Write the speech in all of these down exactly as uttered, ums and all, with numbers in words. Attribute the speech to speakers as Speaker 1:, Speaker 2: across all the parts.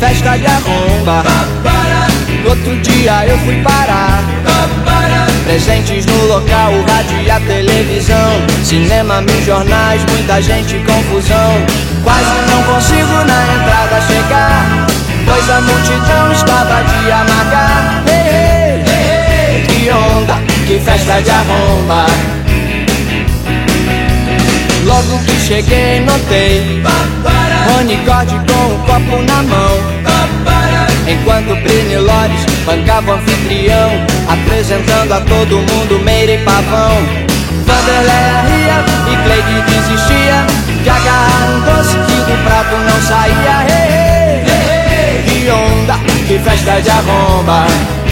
Speaker 1: festa de arromba. No outro dia eu fui parar, presentes no local, o rádio e a televisão, cinema, mil jornais, muita gente, confusão. Quase não consigo na entrada chegar, pois a multidão estava de amargar. Hey, hey, hey, que onda, que festa de arromba. Logo que cheguei notei Rony Corde com um copo na mão, enquanto Brini Lores bancava o anfitrião, apresentando a todo mundo Meire e Pavão. Vanderleia ria e Cleide desistia de agarrar um doce que do prato não saía. Hey, hey, hey, que onda, que festa de arromba.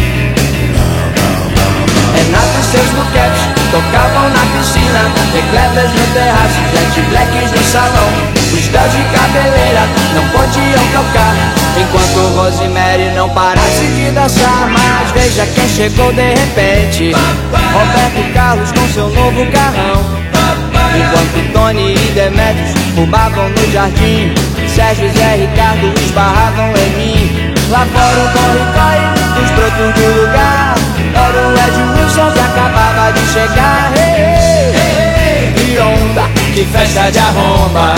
Speaker 1: Renato e seus buquetes tocavam na piscina, The Clevers no terraço, Jet Blacks no salão. Os Deus de cabeleira não podiam tocar, enquanto Rosemary não parasse de dançar. Mas veja quem chegou de repente, Roberto Carlos com seu novo carrão, enquanto Tony e Demetrios fumavam no jardim, Sérgio e Zé Ricardo esbarravam em mim. Lá fora o corre-corre dos brotos do lugar, era o Ed Wilson que acabava de chegar. Hey, hey, hey, que onda, que festa de arromba.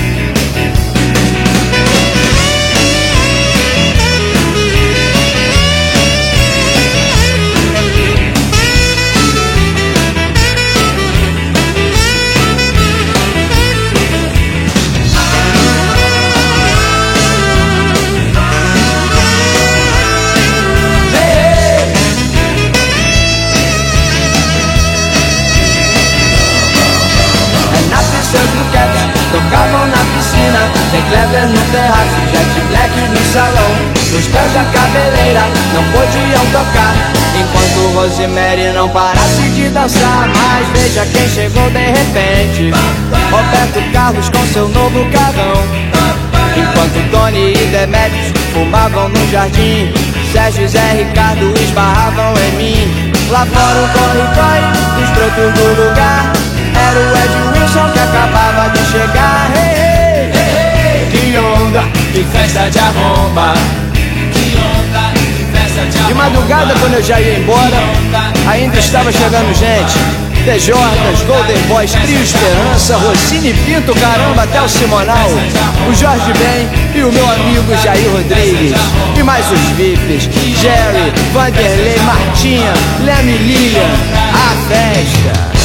Speaker 1: Tocavam na piscina, The Clevers no terraço, Jet Blacks no salão. Os pés da cabeleira não podiam tocar, enquanto Rosemary não parasse de dançar. Mas veja quem chegou de repente, Roberto Carlos com seu novo carrão, enquanto Tony e Demetrios fumavam no jardim, Sérgio e Zé Ricardo esbarravam em mim. Lá fora o corre-corre dos brotos do lugar, era o Ed Wilson que acabava de chegar. Hey, hey, hey, que onda, que festa de arromba. Que onda, que festa de arromba. De madrugada, quando eu já ia embora, ainda estava chegando gente. The Jordans, Golden Boys, Trio Esperança, Rossini Pinto, caramba, até o Simonal, o Jorge Ben e o meu amigo Jair Rodrigues. E mais os V I Ps, Jerry, Vanderlei, Martinha, Leme Lilian. A festa.